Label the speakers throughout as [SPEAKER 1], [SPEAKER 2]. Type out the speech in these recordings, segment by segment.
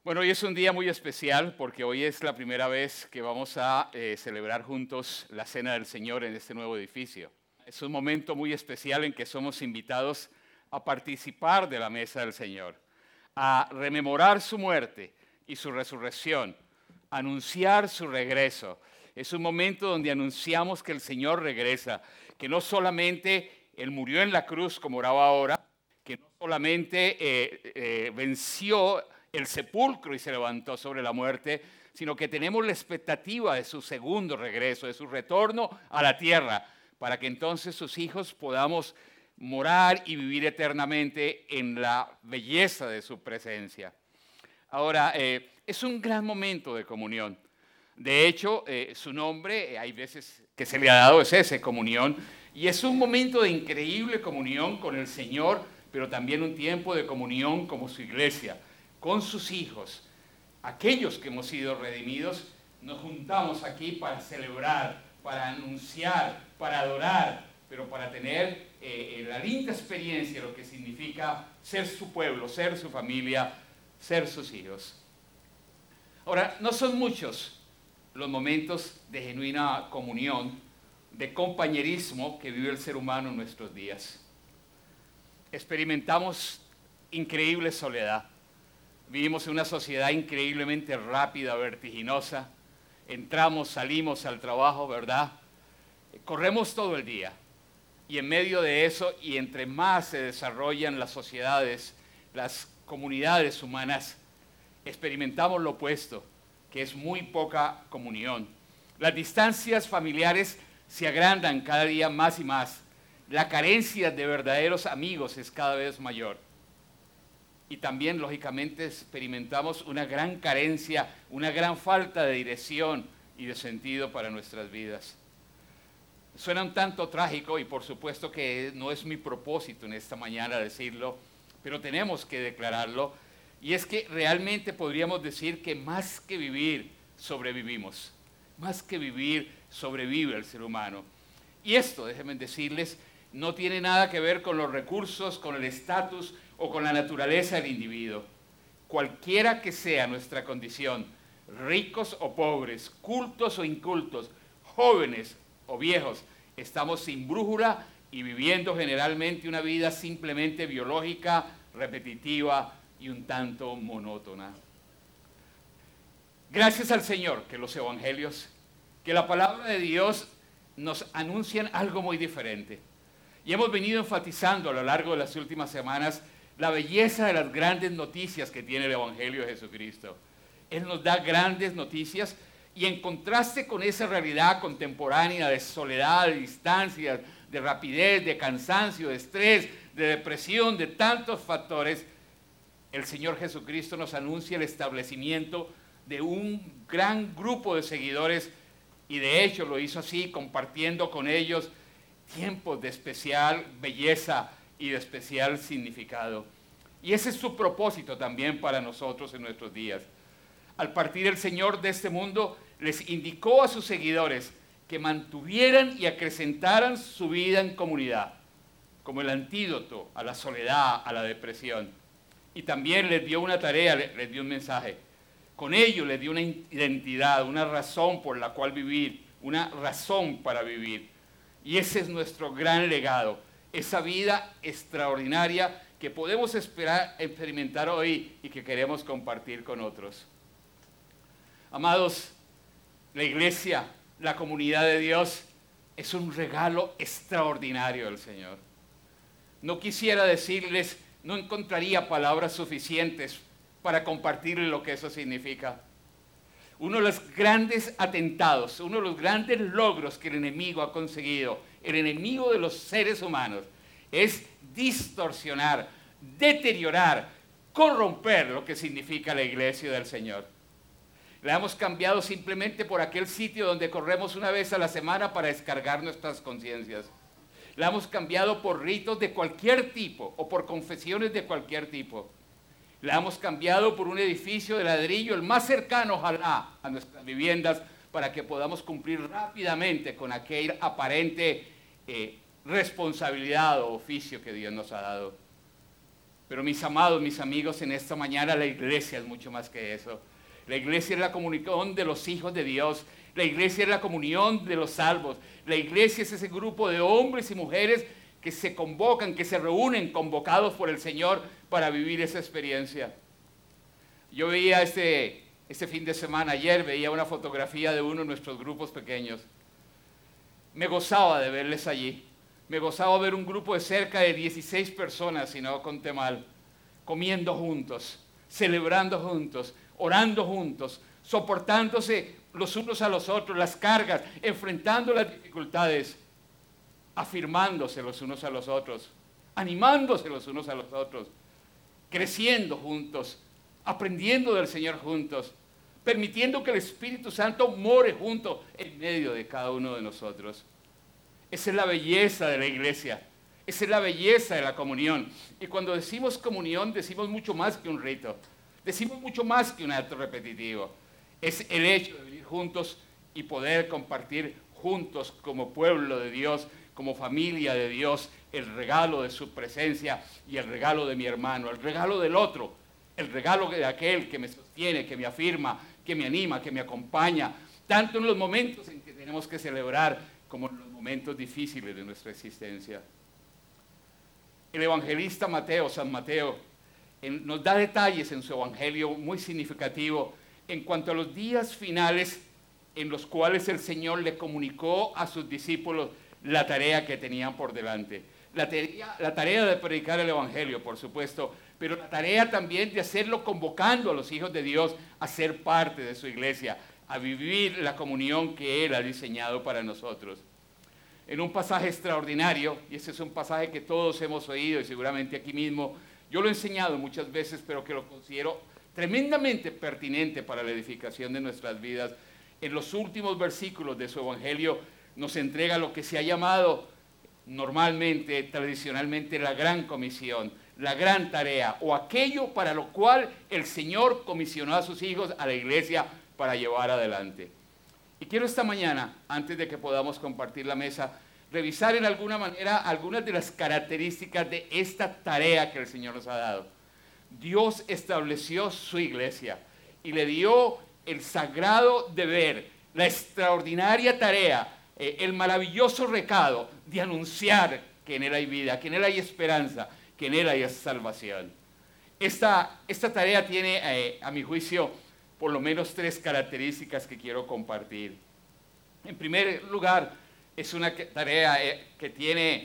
[SPEAKER 1] Bueno, hoy es un día muy especial porque hoy es la primera vez que vamos a celebrar juntos la Cena del Señor en este nuevo edificio. Es un momento muy especial en que somos invitados a participar de la mesa del Señor, a rememorar su muerte y su resurrección, a anunciar su regreso. Es un momento donde anunciamos que el Señor regresa, que no solamente Él murió en la cruz como oraba ahora, que no solamente venció el sepulcro y se levantó sobre la muerte, sino que tenemos la expectativa de su segundo regreso, de su retorno a la tierra, para que entonces sus hijos podamos morar y vivir eternamente en la belleza de su presencia. Ahora, es un gran momento de comunión. De hecho, su nombre, hay veces que se le ha dado, es ese, comunión, y es un momento de increíble comunión con el Señor, pero también un tiempo de comunión como su iglesia, con sus hijos. Aquellos que hemos sido redimidos, nos juntamos aquí para celebrar, para anunciar, para adorar, pero para tener la linda experiencia de lo que significa ser su pueblo, ser su familia, ser sus hijos. Ahora, no son muchos los momentos de genuina comunión, de compañerismo que vive el ser humano en nuestros días. Experimentamos increíble soledad. Vivimos en una sociedad increíblemente rápida, vertiginosa. Entramos, salimos al trabajo, ¿verdad? Corremos todo el día. Y en medio de eso, y entre más se desarrollan las sociedades, las comunidades humanas, experimentamos lo opuesto, que es muy poca comunión. Las distancias familiares se agrandan cada día más y más. La carencia de verdaderos amigos es cada vez mayor. Y también, lógicamente, experimentamos una gran carencia, una gran falta de dirección y de sentido para nuestras vidas. Suena un tanto trágico y por supuesto que no es mi propósito en esta mañana decirlo, pero tenemos que declararlo. Y es que realmente podríamos decir que más que vivir, sobrevivimos. Más que vivir, sobrevive el ser humano. Y esto, déjenme decirles, no tiene nada que ver con los recursos, con el estatus o con la naturaleza del individuo. Cualquiera que sea nuestra condición, ricos o pobres, cultos o incultos, jóvenes o viejos, estamos sin brújula y viviendo generalmente una vida simplemente biológica, repetitiva y un tanto monótona. Gracias al Señor que los evangelios, que la palabra de Dios nos anuncian algo muy diferente. Y hemos venido enfatizando a lo largo de las últimas semanas la belleza de las grandes noticias que tiene el Evangelio de Jesucristo. Él nos da grandes noticias y en contraste con esa realidad contemporánea de soledad, de distancia, de rapidez, de cansancio, de estrés, de depresión, de tantos factores, el Señor Jesucristo nos anuncia el establecimiento de un gran grupo de seguidores y de hecho lo hizo así, compartiendo con ellos tiempos de especial belleza y de especial significado. Y ese es su propósito también para nosotros en nuestros días. Al partir el Señor de este mundo, les indicó a sus seguidores que mantuvieran y acrecentaran su vida en comunidad, como el antídoto a la soledad, a la depresión. Y también les dio una tarea, les dio un mensaje. Con ello les dio una identidad, una razón por la cual vivir, una razón para vivir. Y ese es nuestro gran legado, esa vida extraordinaria que podemos experimentar hoy y que queremos compartir con otros. Amados, la iglesia, la comunidad de Dios, es un regalo extraordinario del Señor. No quisiera decirles, no encontraría palabras suficientes para compartirles lo que eso significa. Uno de los grandes atentados, uno de los grandes logros que el enemigo ha conseguido, el enemigo de los seres humanos, es distorsionar, deteriorar, corromper lo que significa la iglesia del Señor. La hemos cambiado simplemente por aquel sitio donde corremos una vez a la semana para descargar nuestras conciencias. La hemos cambiado por ritos de cualquier tipo o por confesiones de cualquier tipo. La hemos cambiado por un edificio de ladrillo, el más cercano, ojalá, a nuestras viviendas, para que podamos cumplir rápidamente con aquel aparente responsabilidad o oficio que Dios nos ha dado. Pero mis amados, mis amigos, en esta mañana la iglesia es mucho más que eso. La iglesia es la comunión de los hijos de Dios. La iglesia es la comunión de los salvos. La iglesia es ese grupo de hombres y mujeres que se convocan, que se reúnen convocados por el Señor para vivir esa experiencia. Yo veía este fin de semana, ayer veía una fotografía de uno de nuestros grupos pequeños. Me gozaba de verles allí. Me gozaba ver un grupo de cerca de 16 personas, si no conté mal, comiendo juntos, celebrando juntos, orando juntos, soportándose los unos a los otros, las cargas, enfrentando las dificultades, afirmándose los unos a los otros, animándose los unos a los otros, creciendo juntos, aprendiendo del Señor juntos, permitiendo que el Espíritu Santo more junto en medio de cada uno de nosotros. Esa es la belleza de la iglesia. Esa es la belleza de la comunión. Y cuando decimos comunión, decimos mucho más que un rito. Decimos mucho más que un acto repetitivo. Es el hecho de venir juntos y poder compartir juntos como pueblo de Dios, como familia de Dios, el regalo de su presencia y el regalo de mi hermano, el regalo del otro, el regalo de aquel que me sostiene, que me afirma, que me anima, que me acompaña, tanto en los momentos en que tenemos que celebrar como en los momentos difíciles de nuestra existencia. El evangelista Mateo, San Mateo, nos da detalles en su evangelio muy significativo en cuanto a los días finales en los cuales el Señor le comunicó a sus discípulos la tarea que tenían por delante. La tarea de predicar el evangelio, por supuesto, pero la tarea también de hacerlo convocando a los hijos de Dios a ser parte de su iglesia, a vivir la comunión que Él ha diseñado para nosotros. En un pasaje extraordinario, y ese es un pasaje que todos hemos oído y seguramente aquí mismo, yo lo he enseñado muchas veces, pero que lo considero tremendamente pertinente para la edificación de nuestras vidas. En los últimos versículos de su evangelio nos entrega lo que se ha llamado normalmente, tradicionalmente, la gran comisión, la gran tarea, o aquello para lo cual el Señor comisionó a sus hijos, a la iglesia, para llevar adelante. Y quiero esta mañana, antes de que podamos compartir la mesa, revisar en alguna manera algunas de las características de esta tarea que el Señor nos ha dado. Dios estableció su iglesia y le dio el sagrado deber, la extraordinaria tarea, el maravilloso recado de anunciar que en Él hay vida, que en Él hay esperanza, que en Él hay salvación. Esta tarea tiene, a mi juicio, por lo menos 3 características que quiero compartir. En primer lugar, es una tarea que tiene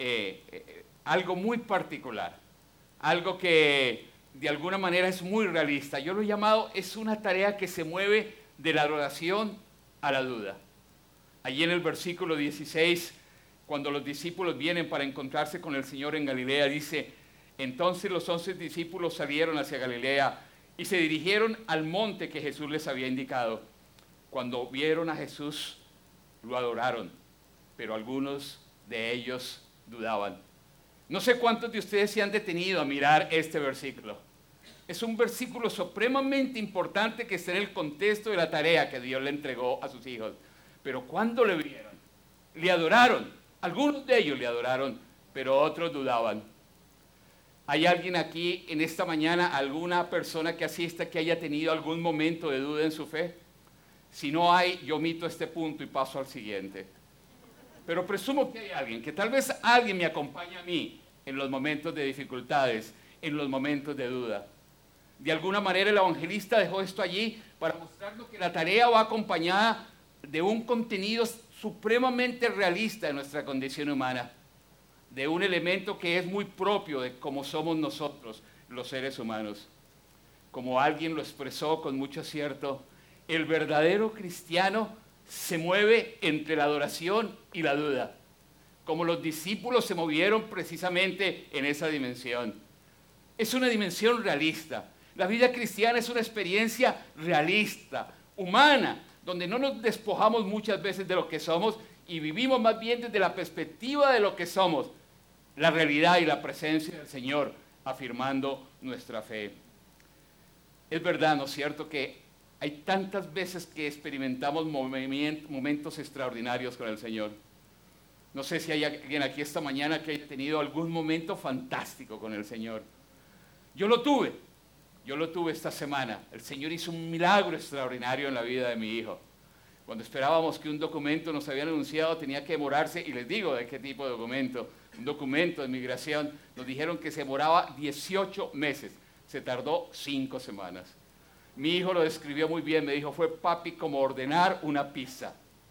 [SPEAKER 1] algo muy particular, algo que de alguna manera es muy realista. Yo lo he llamado, es una tarea que se mueve de la adoración a la duda. Allí en el versículo 16, cuando los discípulos vienen para encontrarse con el Señor en Galilea, dice: entonces los 11 discípulos salieron hacia Galilea y se dirigieron al monte que Jesús les había indicado. Cuando vieron a Jesús, lo adoraron, pero algunos de ellos dudaban. No sé cuántos de ustedes se han detenido a mirar este versículo. Es un versículo supremamente importante que está en el contexto de la tarea que Dios le entregó a sus hijos. Pero cuando le vieron, le adoraron. Algunos de ellos le adoraron, pero otros dudaban. ¿Hay alguien aquí en esta mañana, alguna persona que asista, que haya tenido algún momento de duda en su fe? Si no hay, yo omito este punto y paso al siguiente. Pero presumo que hay alguien, que tal vez alguien me acompaña a mí en los momentos de dificultades, en los momentos de duda. De alguna manera el evangelista dejó esto allí para mostrarnos que la tarea va acompañada de un contenido supremamente realista de nuestra condición humana, de un elemento que es muy propio de cómo somos nosotros, los seres humanos. Como alguien lo expresó con mucho acierto, el verdadero cristiano se mueve entre la adoración y la duda, como los discípulos se movieron precisamente en esa dimensión. Es una dimensión realista. La vida cristiana es una experiencia realista, humana, donde no nos despojamos muchas veces de lo que somos y vivimos más bien desde la perspectiva de lo que somos, la realidad y la presencia del Señor, afirmando nuestra fe. Es verdad, ¿no es cierto?, que hay tantas veces que experimentamos momentos extraordinarios con el Señor. No sé si hay alguien aquí esta mañana que haya tenido algún momento fantástico con el Señor. Yo lo tuve esta semana. El Señor hizo un milagro extraordinario en la vida de mi hijo. Cuando esperábamos que un documento nos habían anunciado, tenía que demorarse, y les digo de qué tipo de documento, un documento de migración, nos dijeron que se demoraba 18 meses, se tardó 5 semanas. Mi hijo lo describió muy bien, me dijo, fue papi como ordenar una pizza,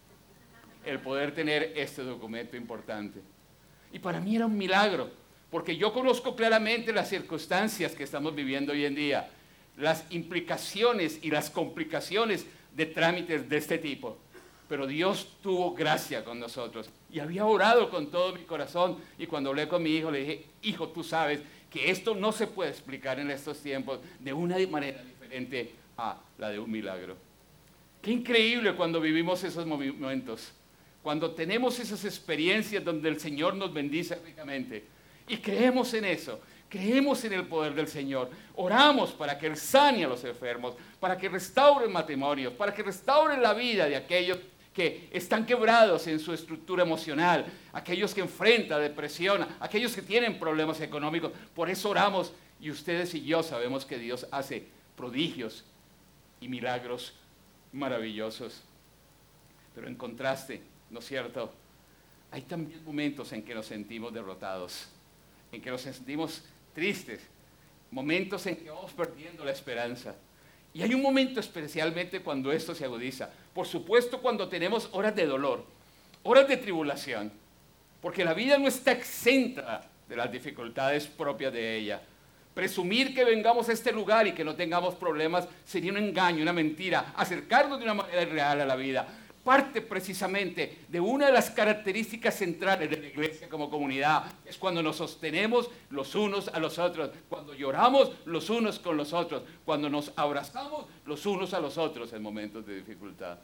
[SPEAKER 1] el poder tener este documento importante. Y para mí era un milagro, porque yo conozco claramente las circunstancias que estamos viviendo hoy en día, las implicaciones y las complicaciones de trámites de este tipo. Pero Dios tuvo gracia con nosotros. Y había orado con todo mi corazón. Y cuando hablé con mi hijo, le dije, hijo, tú sabes que esto no se puede explicar en estos tiempos de una manera diferente a la de un milagro. Qué increíble cuando vivimos esos momentos. Cuando tenemos esas experiencias donde el Señor nos bendice ricamente. Y creemos en eso. Creemos en el poder del Señor. Oramos para que Él sane a los enfermos, para que restaure matrimonios, para que restaure la vida de aquellos que están quebrados en su estructura emocional, aquellos que enfrentan depresión, aquellos que tienen problemas económicos. Por eso oramos, y ustedes y yo sabemos que Dios hace prodigios y milagros maravillosos. Pero en contraste, ¿no es cierto? Hay también momentos en que nos sentimos derrotados, en que nos sentimos tristes, momentos en que vamos perdiendo la esperanza. Y hay un momento especialmente cuando esto se agudiza. Por supuesto, cuando tenemos horas de dolor, horas de tribulación, porque la vida no está exenta de las dificultades propias de ella. Presumir que vengamos a este lugar y que no tengamos problemas sería un engaño, una mentira, acercarnos de una manera irreal a la vida. Parte precisamente de una de las características centrales de la iglesia como comunidad, es cuando nos sostenemos los unos a los otros, cuando lloramos los unos con los otros, cuando nos abrazamos los unos a los otros en momentos de dificultad.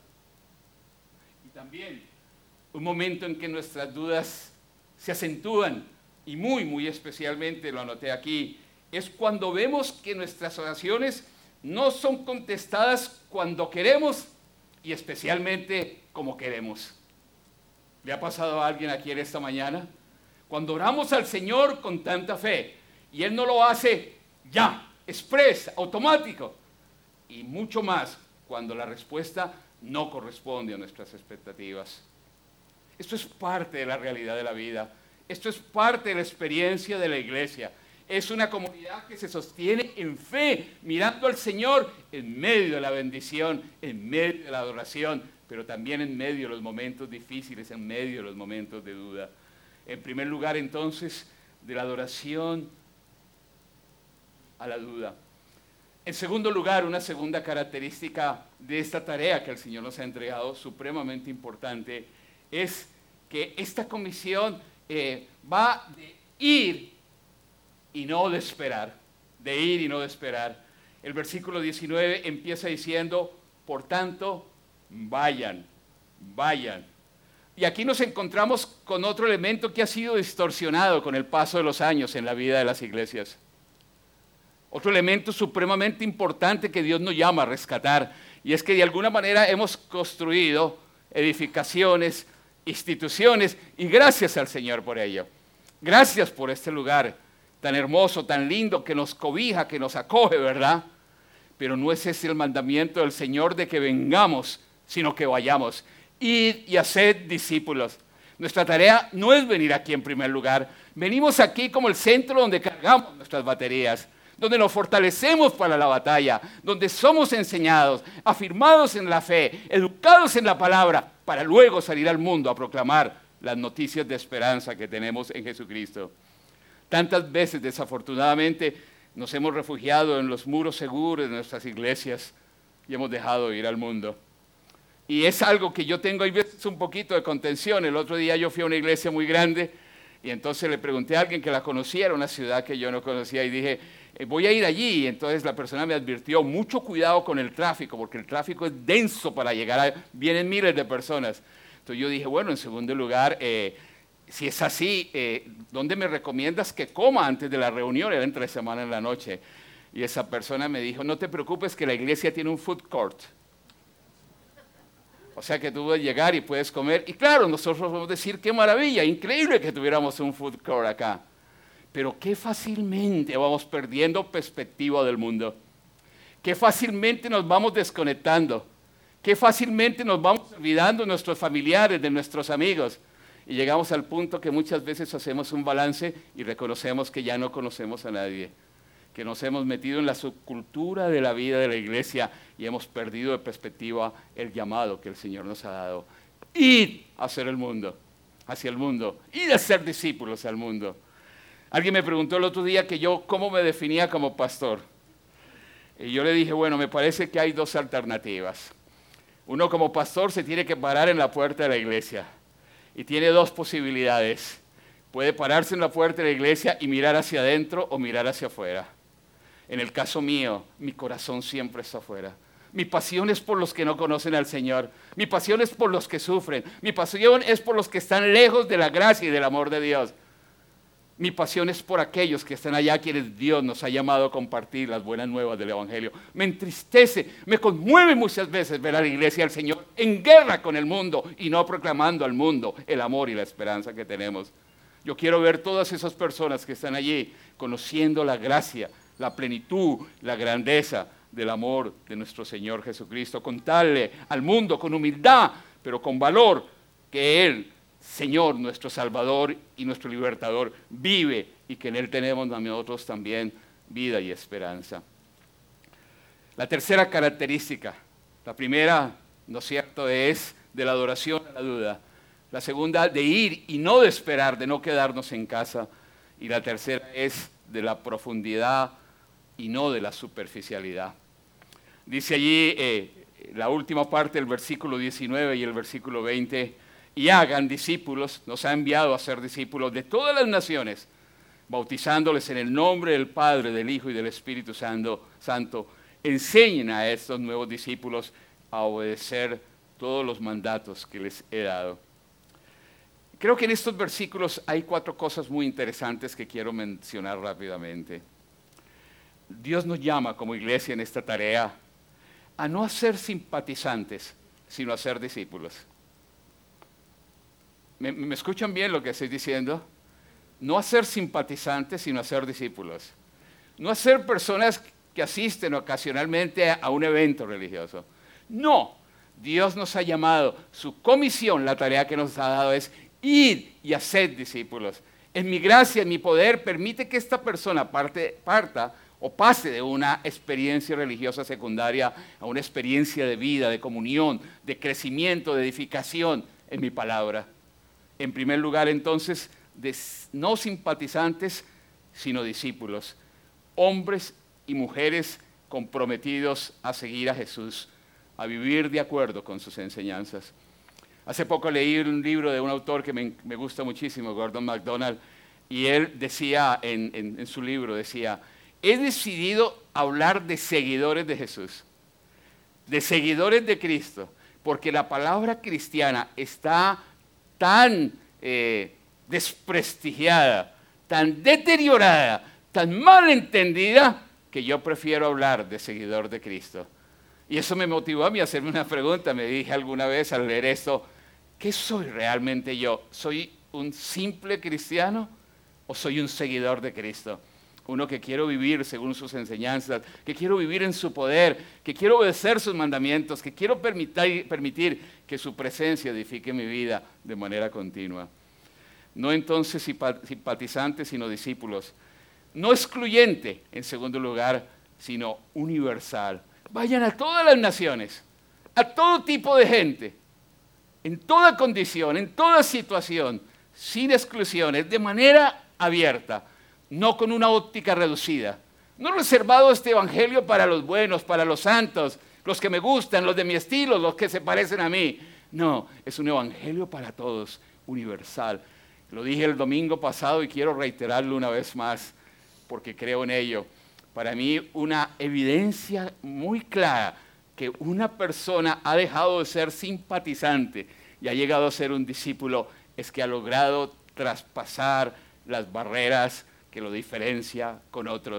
[SPEAKER 1] Y también un momento en que nuestras dudas se acentúan, y muy especialmente, lo anoté aquí, es cuando vemos que nuestras oraciones no son contestadas cuando queremos, y especialmente como queremos. ¿Le ha pasado a alguien aquí en esta mañana? Cuando oramos al Señor con tanta fe, y Él no lo hace ya, express, automático, y mucho más cuando la respuesta no corresponde a nuestras expectativas. Esto es parte de la realidad de la vida. Esto es parte de la experiencia de la iglesia. Es una comunidad que se sostiene en fe, mirando al Señor en medio de la bendición, en medio de la adoración, pero también en medio de los momentos difíciles, en medio de los momentos de duda. En primer lugar, entonces, de la adoración a la duda. En segundo lugar, una segunda característica de esta tarea que el Señor nos ha entregado, supremamente importante, es que esta comisión va de ir y no de esperar, de ir y no de esperar. El versículo 19 empieza diciendo, por tanto, vayan. Y aquí nos encontramos con otro elemento que ha sido distorsionado con el paso de los años en la vida de las iglesias. Otro elemento supremamente importante que Dios nos llama a rescatar, y es que de alguna manera hemos construido edificaciones, instituciones, y gracias al Señor por ello. Gracias por este lugar tan hermoso, tan lindo, que nos cobija, que nos acoge, ¿verdad? Pero no es ese el mandamiento del Señor de que vengamos, sino que vayamos. Id y haced discípulos. Nuestra tarea no es venir aquí en primer lugar. Venimos aquí como el centro donde cargamos nuestras baterías, donde nos fortalecemos para la batalla, donde somos enseñados, afirmados en la fe, educados en la palabra, para luego salir al mundo a proclamar las noticias de esperanza que tenemos en Jesucristo. Tantas veces, desafortunadamente, nos hemos refugiado en los muros seguros de nuestras iglesias y hemos dejado de ir al mundo. Y es algo que yo tengo, hay veces un poquito de contención. El otro día yo fui a una iglesia muy grande y entonces le pregunté a alguien que la conocía, era una ciudad que yo no conocía, y dije, voy a ir allí. Y entonces la persona me advirtió, mucho cuidado con el tráfico, porque el tráfico es denso para llegar, vienen miles de personas. Entonces yo dije, bueno, en segundo lugar, si es así, ¿dónde me recomiendas que coma antes de la reunión? Era entre semana en la noche. Y esa persona me dijo, no te preocupes que la iglesia tiene un food court. O sea que tú puedes llegar y puedes comer. Y claro, nosotros vamos a decir, qué maravilla, increíble que tuviéramos un food court acá. Pero qué fácilmente vamos perdiendo perspectiva del mundo. Qué fácilmente nos vamos desconectando. Qué fácilmente nos vamos olvidando de nuestros familiares, de nuestros amigos. Y llegamos al punto que muchas veces hacemos un balance y reconocemos que ya no conocemos a nadie. Que nos hemos metido en la subcultura de la vida de la iglesia y hemos perdido de perspectiva el llamado que el Señor nos ha dado. Id a hacer el mundo, hacia el mundo. Id a ser discípulos al mundo. Alguien me preguntó el otro día que yo cómo me definía como pastor. Y yo le dije, bueno, me parece que hay dos alternativas. Uno como pastor se tiene que parar en la puerta de la iglesia y tiene dos posibilidades. Puede pararse en la puerta de la iglesia y mirar hacia adentro o mirar hacia afuera. En el caso mío, mi corazón siempre está afuera. Mi pasión es por los que no conocen al Señor. Mi pasión es por los que sufren. Mi pasión es por los que están lejos de la gracia y del amor de Dios. Mi pasión es por aquellos que están allá, quienes Dios nos ha llamado a compartir las buenas nuevas del Evangelio. Me entristece, me conmueve muchas veces ver a la iglesia del Señor en guerra con el mundo y no proclamando al mundo el amor y la esperanza que tenemos. Yo quiero ver todas esas personas que están allí conociendo la gracia, la plenitud, la grandeza del amor de nuestro Señor Jesucristo. Contarle al mundo con humildad, pero con valor, que Él, Señor, nuestro Salvador y nuestro Libertador, vive y que en Él tenemos nosotros también vida y esperanza. La tercera característica, la primera, ¿no es cierto?, es de la adoración a la duda. La segunda, de ir y no de esperar, de no quedarnos en casa. Y la tercera es de la profundidad y no de la superficialidad. Dice allí la última parte del versículo 19 y el versículo 20, y hagan discípulos, nos ha enviado a ser discípulos de todas las naciones, bautizándoles en el nombre del Padre, del Hijo y del Espíritu Santo. Enseñen a estos nuevos discípulos a obedecer todos los mandatos que les he dado. Creo que en estos versículos hay 4 cosas muy interesantes que quiero mencionar rápidamente. Dios nos llama como iglesia en esta tarea a no ser simpatizantes, sino a ser discípulos. ¿Me escuchan bien lo que estoy diciendo? No a ser simpatizantes, sino a ser discípulos. No a ser personas que asisten ocasionalmente a un evento religioso. No, Dios nos ha llamado, su comisión, la tarea que nos ha dado es id y haced discípulos. En mi gracia, en mi poder, permite que esta persona parta o pase de una experiencia religiosa secundaria a una experiencia de vida, de comunión, de crecimiento, de edificación en mi palabra. En primer lugar, entonces, no simpatizantes, sino discípulos. Hombres y mujeres comprometidos a seguir a Jesús, a vivir de acuerdo con sus enseñanzas. Hace poco leí un libro de un autor que me gusta muchísimo, Gordon MacDonald, y él decía en su libro, decía, he decidido hablar de seguidores de Jesús, de seguidores de Cristo, porque la palabra cristiana está tan desprestigiada, tan deteriorada, tan mal entendida, que yo prefiero hablar de seguidor de Cristo. Y eso me motivó a mí a hacerme una pregunta. Me dije alguna vez al leer esto, ¿qué soy realmente yo? ¿Soy un simple cristiano o soy un seguidor de Cristo? Uno que quiero vivir según sus enseñanzas, que quiero vivir en su poder, que quiero obedecer sus mandamientos, que quiero permitir que su presencia edifique mi vida de manera continua. No entonces simpatizantes, sino discípulos. No excluyente, en segundo lugar, sino universal. Vayan a todas las naciones, a todo tipo de gente, en toda condición, en toda situación, sin exclusiones, de manera abierta, no con una óptica reducida. No reservado este evangelio para los buenos, para los santos, los que me gustan, los de mi estilo, los que se parecen a mí. No, es un evangelio para todos, universal. Lo dije el domingo pasado y quiero reiterarlo una vez más, porque creo en ello. Para mí una evidencia muy clara que una persona ha dejado de ser simpatizante y ha llegado a ser un discípulo es que ha logrado traspasar las barreras que lo diferencia con otros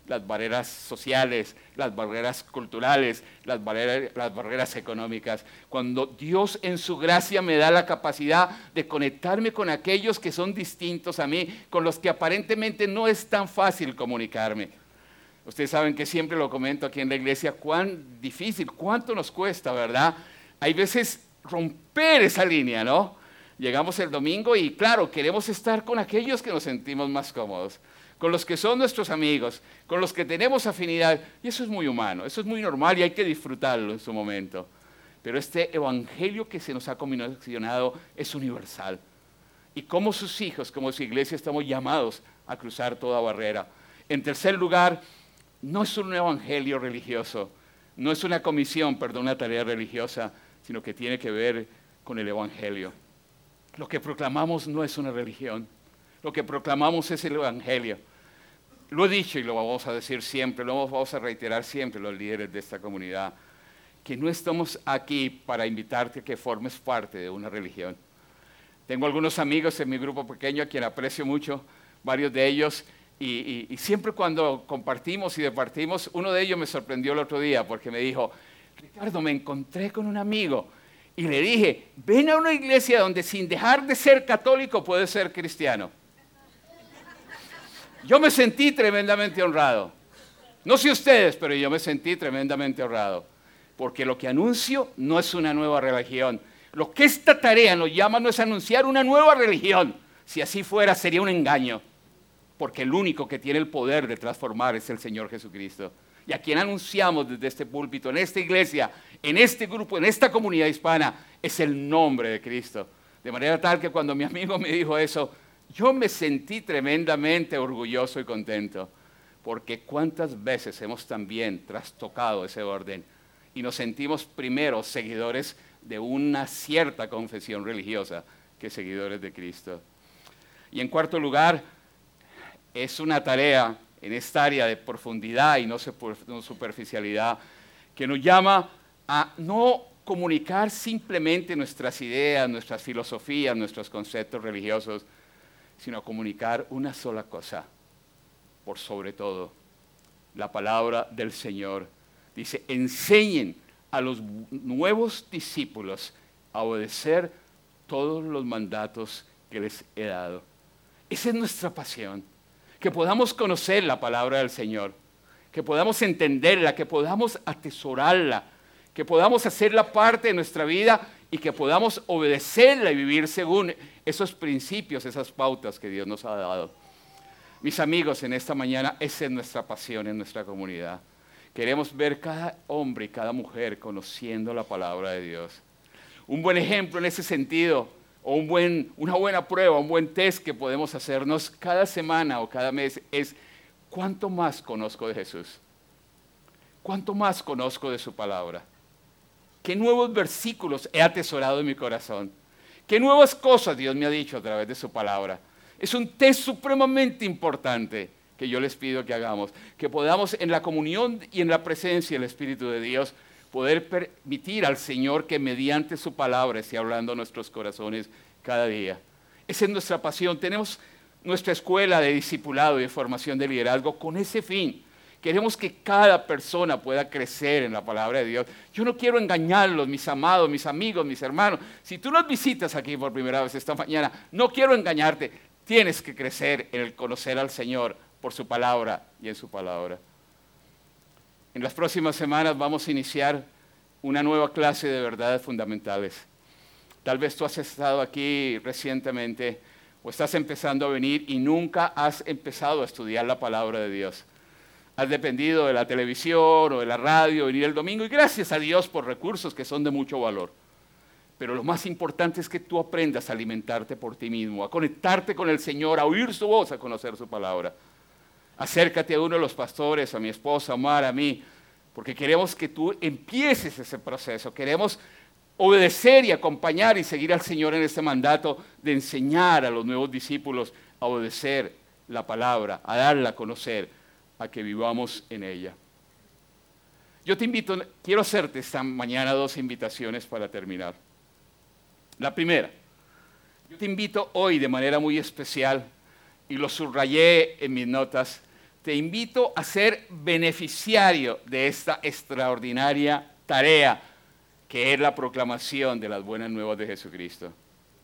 [SPEAKER 1] las barreras sociales, las barreras culturales, las barreras económicas. Cuando Dios en su gracia me da la capacidad de conectarme con aquellos que son distintos a mí, con los que aparentemente no es tan fácil comunicarme. Ustedes saben que siempre lo comento aquí en la iglesia, cuán difícil, cuánto nos cuesta, ¿verdad? Hay veces romper esa línea, ¿no? Llegamos el domingo y claro, queremos estar con aquellos que nos sentimos más cómodos, con los que son nuestros amigos, con los que tenemos afinidad. Y eso es muy humano, eso es muy normal y hay que disfrutarlo en su momento. Pero este evangelio que se nos ha comisionado es universal. Y como sus hijos, como su iglesia, estamos llamados a cruzar toda barrera. En tercer lugar, no es un evangelio religioso, no es una comisión, perdón, una tarea religiosa, sino que tiene que ver con el evangelio. Lo que proclamamos no es una religión, lo que proclamamos es el evangelio. Lo he dicho y lo vamos a decir siempre, lo vamos a reiterar siempre los líderes de esta comunidad, que no estamos aquí para invitarte a que formes parte de una religión. Tengo algunos amigos en mi grupo pequeño a quien aprecio mucho, varios de ellos, y siempre cuando compartimos y departimos, uno de ellos me sorprendió el otro día porque me dijo, Ricardo, me encontré con un amigo y le dije, ven a una iglesia donde sin dejar de ser católico puedes ser cristiano. Yo me sentí tremendamente honrado. No sé ustedes, pero yo me sentí tremendamente honrado. Porque lo que anuncio no es una nueva religión. Lo que esta tarea nos llama no es anunciar una nueva religión. Si así fuera, sería un engaño. Porque el único que tiene el poder de transformar es el Señor Jesucristo. Y a quien anunciamos desde este púlpito, en esta iglesia, en este grupo, en esta comunidad hispana, es el nombre de Cristo. De manera tal que cuando mi amigo me dijo eso, yo me sentí tremendamente orgulloso y contento, porque cuántas veces hemos también trastocado ese orden y nos sentimos primero seguidores de una cierta confesión religiosa que seguidores de Cristo. Y en cuarto lugar, es una tarea en esta área de profundidad y no superficialidad que nos llama a no comunicar simplemente nuestras ideas, nuestras filosofías, nuestros conceptos religiosos, sino a comunicar una sola cosa, por sobre todo, la palabra del Señor. Dice, enseñen a los nuevos discípulos a obedecer todos los mandatos que les he dado. Esa es nuestra pasión, que podamos conocer la palabra del Señor, que podamos entenderla, que podamos atesorarla, que podamos hacerla parte de nuestra vida y que podamos obedecerla y vivir según esos principios, esas pautas que Dios nos ha dado. Mis amigos, en esta mañana esa es nuestra pasión en nuestra comunidad. Queremos ver cada hombre y cada mujer conociendo la palabra de Dios. Un buen ejemplo en ese sentido, o una buena prueba, un buen test que podemos hacernos cada semana o cada mes es ¿cuánto más conozco de Jesús? ¿Cuánto más conozco de su palabra? ¿Qué nuevos versículos he atesorado en mi corazón? ¿Qué nuevas cosas Dios me ha dicho a través de su palabra? Es un test supremamente importante que yo les pido que hagamos, que podamos en la comunión y en la presencia del Espíritu de Dios poder permitir al Señor que mediante su palabra esté hablando a nuestros corazones cada día. Esa es nuestra pasión. Tenemos nuestra escuela de discipulado y de formación de liderazgo con ese fin. Queremos que cada persona pueda crecer en la palabra de Dios. Yo no quiero engañarlos, mis amados, mis amigos, mis hermanos. Si tú nos visitas aquí por primera vez esta mañana, no quiero engañarte. Tienes que crecer en el conocer al Señor por su palabra y en su palabra. En las próximas semanas vamos a iniciar una nueva clase de verdades fundamentales. Tal vez tú has estado aquí recientemente o estás empezando a venir y nunca has empezado a estudiar la palabra de Dios. Has dependido de la televisión o de la radio, venir el domingo, y gracias a Dios por recursos que son de mucho valor. Pero lo más importante es que tú aprendas a alimentarte por ti mismo, a conectarte con el Señor, a oír su voz, a conocer su palabra. Acércate a uno de los pastores, a mi esposa, a Omar, a mí, porque queremos que tú empieces ese proceso. Queremos obedecer y acompañar y seguir al Señor en este mandato de enseñar a los nuevos discípulos a obedecer la palabra, a darla a conocer, a que vivamos en ella. Yo te invito, quiero hacerte esta mañana 2 invitaciones para terminar. La primera, yo te invito hoy de manera muy especial, y lo subrayé en mis notas, te invito a ser beneficiario de esta extraordinaria tarea que es la proclamación de las buenas nuevas de Jesucristo.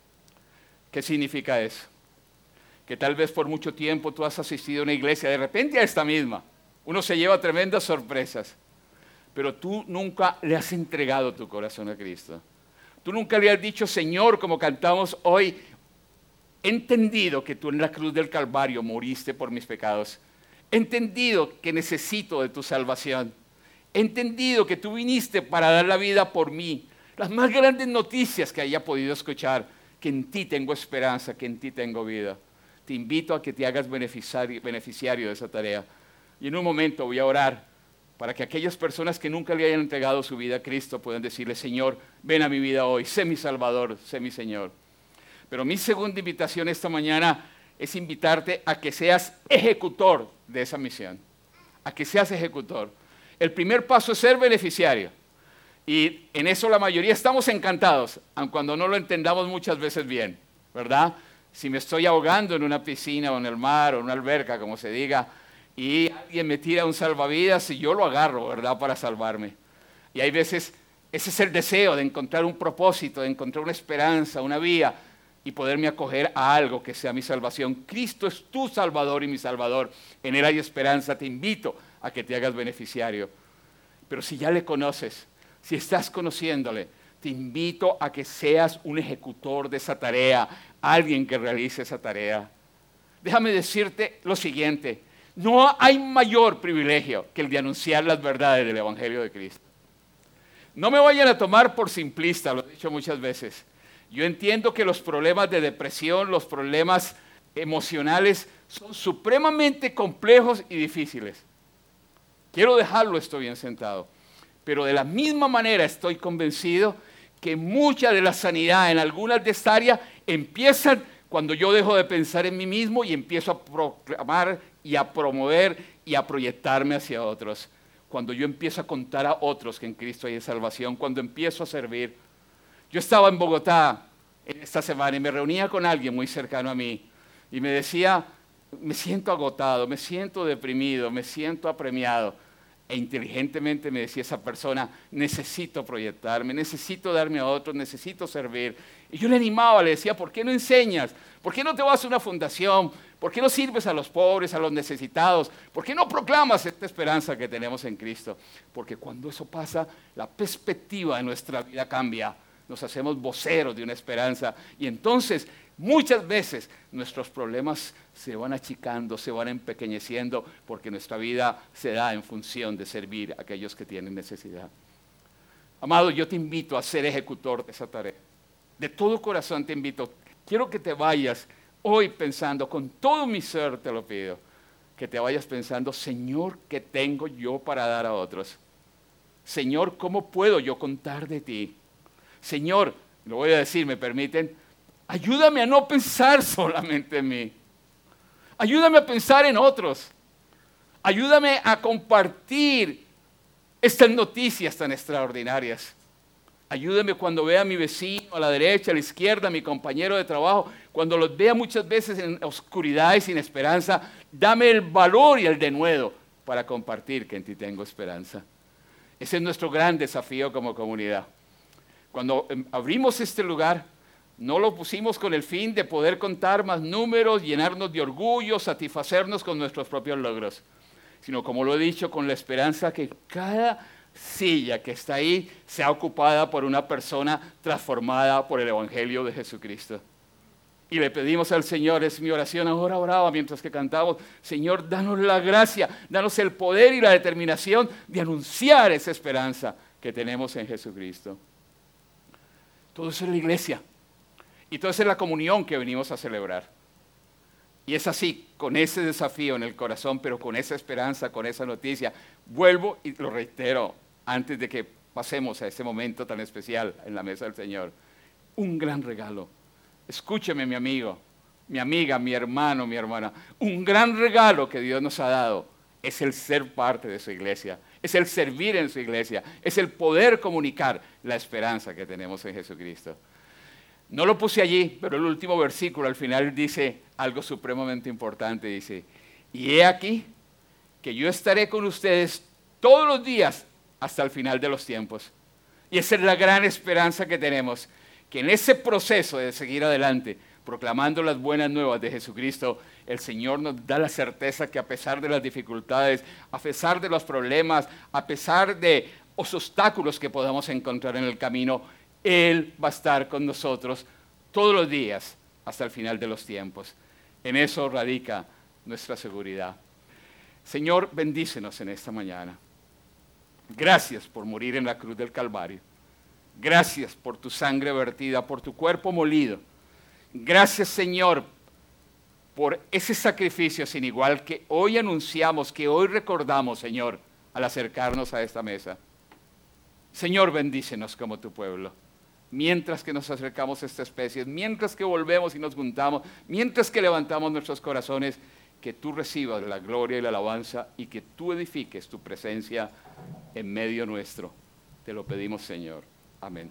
[SPEAKER 1] ¿Qué significa eso? Que tal vez por mucho tiempo tú has asistido a una iglesia, de repente a esta misma. Uno se lleva tremendas sorpresas, pero tú nunca le has entregado tu corazón a Cristo. Tú nunca le has dicho, Señor, como cantamos hoy, he entendido que tú en la cruz del Calvario moriste por mis pecados. He entendido que necesito de tu salvación. He entendido que tú viniste para dar la vida por mí. Las más grandes noticias que haya podido escuchar, que en ti tengo esperanza, que en ti tengo vida. Te invito a que te hagas beneficiario de esa tarea. Y en un momento voy a orar para que aquellas personas que nunca le hayan entregado su vida a Cristo puedan decirle, Señor, ven a mi vida hoy, sé mi Salvador, sé mi Señor. Pero mi segunda invitación esta mañana es invitarte a que seas ejecutor de esa misión, a que seas ejecutor. El primer paso es ser beneficiario. Y en eso la mayoría estamos encantados, aun cuando no lo entendamos muchas veces bien, ¿verdad? Si me estoy ahogando en una piscina o en el mar o en una alberca, como se diga, y alguien me tira un salvavidas y yo lo agarro, ¿verdad?, para salvarme. Y hay veces, ese es el deseo de encontrar un propósito, de encontrar una esperanza, una vía, y poderme acoger a algo que sea mi salvación. Cristo es tu Salvador y mi Salvador. En Él hay esperanza. Te invito a que te hagas beneficiario. Pero si ya le conoces, si estás conociéndole, te invito a que seas un ejecutor de esa tarea, alguien que realice esa tarea. Déjame decirte lo siguiente, no hay mayor privilegio que el de anunciar las verdades del Evangelio de Cristo. No me vayan a tomar por simplista, lo he dicho muchas veces. Yo entiendo que los problemas de depresión, los problemas emocionales son supremamente complejos y difíciles. Quiero dejarlo esto bien sentado. Pero de la misma manera estoy convencido que mucha de la sanidad en algunas de estas áreas empiezan cuando yo dejo de pensar en mí mismo y empiezo a proclamar y a promover y a proyectarme hacia otros. Cuando yo empiezo a contar a otros que en Cristo hay salvación, cuando empiezo a servir. Yo estaba en Bogotá esta semana y me reunía con alguien muy cercano a mí y me decía, me siento agotado, me siento deprimido, me siento apremiado. E inteligentemente me decía esa persona, necesito proyectarme, necesito darme a otros, necesito servir. Y yo le animaba, le decía, ¿por qué no enseñas? ¿Por qué no te vas a una fundación? ¿Por qué no sirves a los pobres, a los necesitados? ¿Por qué no proclamas esta esperanza que tenemos en Cristo? Porque cuando eso pasa, la perspectiva de nuestra vida cambia. Nos hacemos voceros de una esperanza y entonces muchas veces nuestros problemas se van achicando, se van empequeñeciendo porque nuestra vida se da en función de servir a aquellos que tienen necesidad. Amado, yo te invito a ser ejecutor de esa tarea. De todo corazón te invito. Quiero que te vayas hoy pensando, con todo mi ser te lo pido, que te vayas pensando, Señor, ¿qué tengo yo para dar a otros? Señor, ¿cómo puedo yo contar de ti? Señor, lo voy a decir, ¿me permiten? Ayúdame a no pensar solamente en mí. Ayúdame a pensar en otros. Ayúdame a compartir estas noticias tan extraordinarias. Ayúdame cuando vea a mi vecino, a la derecha, a la izquierda, a mi compañero de trabajo, cuando los vea muchas veces en oscuridad y sin esperanza, dame el valor y el denuedo para compartir que en ti tengo esperanza. Ese es nuestro gran desafío como comunidad. Cuando abrimos este lugar, no lo pusimos con el fin de poder contar más números, llenarnos de orgullo, satisfacernos con nuestros propios logros, sino como lo he dicho, con la esperanza que cada silla que está ahí sea ocupada por una persona transformada por el Evangelio de Jesucristo. Y le pedimos al Señor, es mi oración, ahora oraba mientras que cantamos, Señor, danos la gracia, danos el poder y la determinación de anunciar esa esperanza que tenemos en Jesucristo. Todo eso es la iglesia. Y todo eso es la comunión que venimos a celebrar. Y es así, con ese desafío en el corazón, pero con esa esperanza, con esa noticia. Vuelvo y lo reitero antes de que pasemos a ese momento tan especial en la mesa del Señor. Un gran regalo. Escúcheme, mi amigo, mi amiga, mi hermano, mi hermana. Un gran regalo que Dios nos ha dado es el ser parte de su iglesia. Es el servir en su iglesia. Es el poder comunicar la esperanza que tenemos en Jesucristo. No lo puse allí, pero el último versículo al final dice algo supremamente importante. Dice, y he aquí, que yo estaré con ustedes todos los días hasta el final de los tiempos. Y esa es la gran esperanza que tenemos, que en ese proceso de seguir adelante, proclamando las buenas nuevas de Jesucristo, el Señor nos da la certeza que a pesar de las dificultades, a pesar de los problemas, a pesar de los obstáculos que podamos encontrar en el camino, Él va a estar con nosotros todos los días hasta el final de los tiempos. En eso radica nuestra seguridad. Señor, bendícenos en esta mañana. Gracias por morir en la cruz del Calvario. Gracias por tu sangre vertida, por tu cuerpo molido. Gracias, Señor, por ese sacrificio sin igual que hoy anunciamos, que hoy recordamos, Señor, al acercarnos a esta mesa. Señor, bendícenos como tu pueblo. Mientras que nos acercamos a esta especie, mientras que volvemos y nos juntamos, mientras que levantamos nuestros corazones, que tú recibas la gloria y la alabanza y que tú edifiques tu presencia en medio nuestro. Te lo pedimos, Señor. Amén.